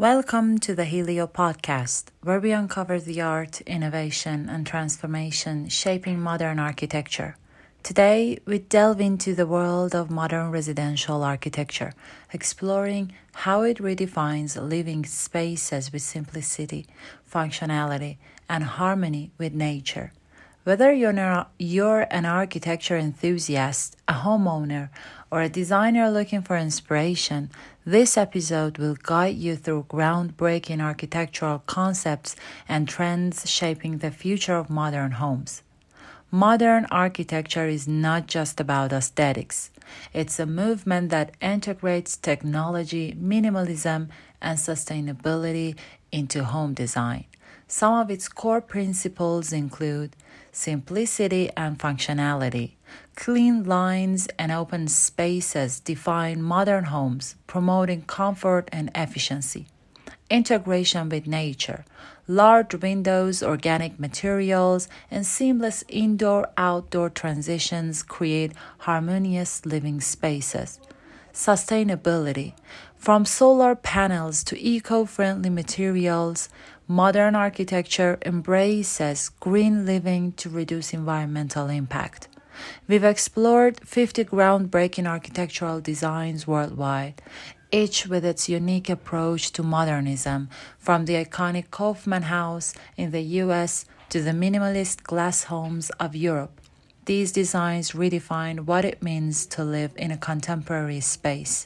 Welcome to the Helio Podcast, where we uncover the art, innovation, and transformation shaping modern architecture. Today, we delve into the world of modern residential architecture, exploring how it redefines living spaces with simplicity, functionality, and harmony with nature. Whether you're an architecture enthusiast, a homeowner, or a designer looking for inspiration, this episode will guide you through groundbreaking architectural concepts and trends shaping the future of modern homes. Modern architecture is not just about aesthetics. It's a movement that integrates technology, minimalism, and sustainability into home design. Some of its core principles include simplicity and functionality. Clean lines and open spaces define modern homes, promoting comfort and efficiency. Integration with nature. Large windows, organic materials, and seamless indoor-outdoor transitions create harmonious living spaces. Sustainability. From solar panels to eco-friendly materials, modern architecture embraces green living to reduce environmental impact. We've explored 50 groundbreaking architectural designs worldwide, each with its unique approach to modernism, from the iconic Kaufmann House in the US to the minimalist glass homes of Europe. These designs redefine what it means to live in a contemporary space.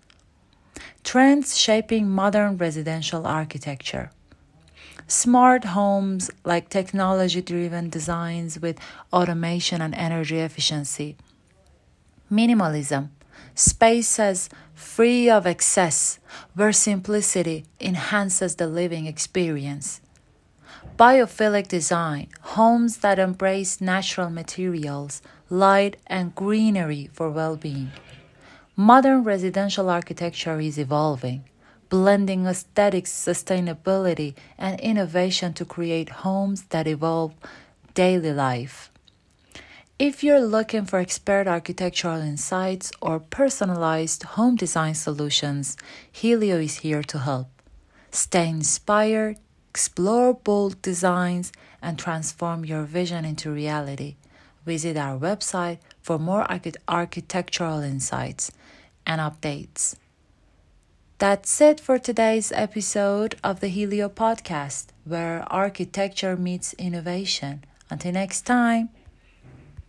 Trends shaping modern residential architecture. Smart homes like technology-driven designs with automation and energy efficiency. Minimalism. Spaces free of excess, where simplicity enhances the living experience. Biophilic design, homes that embrace natural materials, light, and greenery for well-being. Modern residential architecture is evolving, blending aesthetics, sustainability, and innovation to create homes that evolve daily life. If you're looking for expert architectural insights or personalized home design solutions, Helio is here to help. Stay inspired, explore bold designs, and transform your vision into reality. Visit our website for more architectural insights and updates. That's it for today's episode of the Helio Podcast, where architecture meets innovation. Until next time.